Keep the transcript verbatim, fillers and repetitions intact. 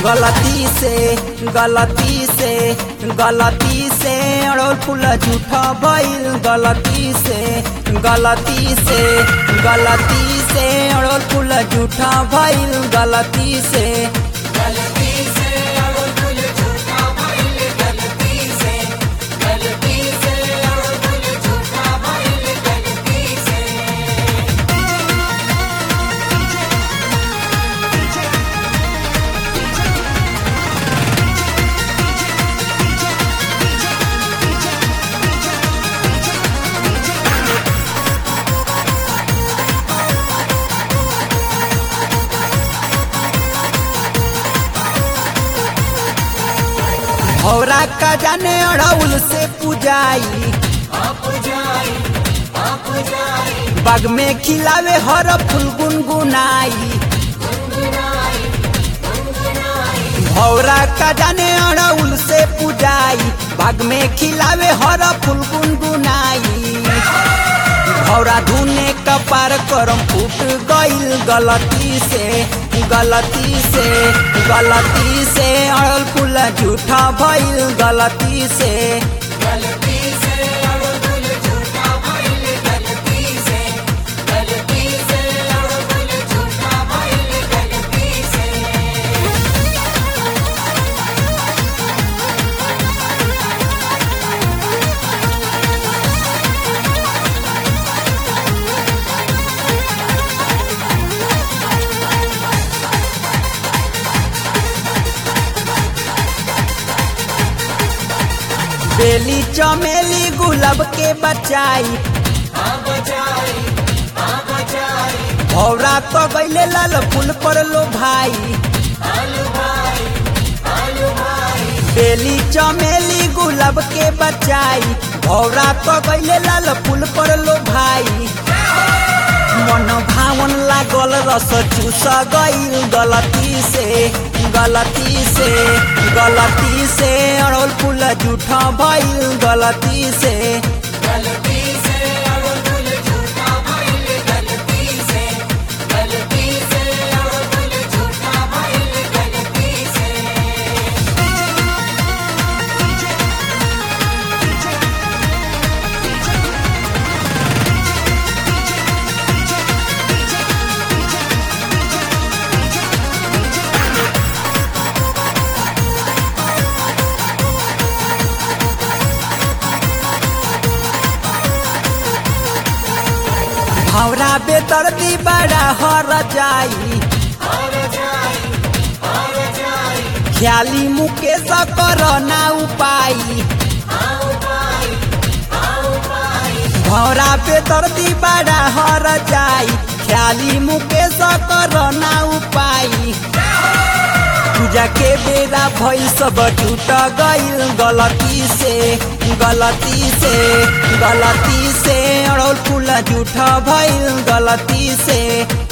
गलती से गलती से गलती से अड़ोल फूल झूठा भइल गलती से गलती से गलती से अड़ोल फूल झूठा भइल गलती से गलती से अड़ोल फूल झूठा भइल गलती से गलती से अड़ोल फूल झूठा भइल गलती से भौरा का जाने अड़ौल से पूजाई आप जाई आप जाई बाग में खिलावे हर फूल गुनगुनाई गुनगुनाई गुनगुनाई भौरा का जाने अड़ौल से पूजाई बाग में खिलावे हर फूल गुनगुनाई भौरा धुने कपार करम फूट गइल गलती से गलती से गलती से अड़ल फूल झूठा भइल गलती से गलती से अड़ोल फूल झूठा भइल गलती से गलती से अड़ोल फूल झूठा भइल गलती से बेली चमेली गुलाब के बचाई आप जाई आप जाई भौरा तो गइले लाल फूल पर लो भाई आलू भाई आलू भाई बेली चमेली गुलाब के बचाई भौरा तो गइले लाल फूल पर लो भाई मन भावन लागल रस चूस गइल गलती से गलती से गलती से अड़ोल फूल झूठा भइल गलती से गलती से अड़ोल फूल झूठा भइल गलती से गलती से अड़ोल फूल झूठा भइल गलती से भौरा बेदर्दी बड़ा हर जाई और जाई और जाई ख्याली मुकेश कर ना उपाई आओ भाई आओ भाई भौरा बेदर्दी बड़ा हर जाई ख्याली मुकेश कर ना उपाई पूजा के बेरा भइल सब टूट गइल गलती से गलती से गलती से अड़ोल फूल झूठा भइल गलती से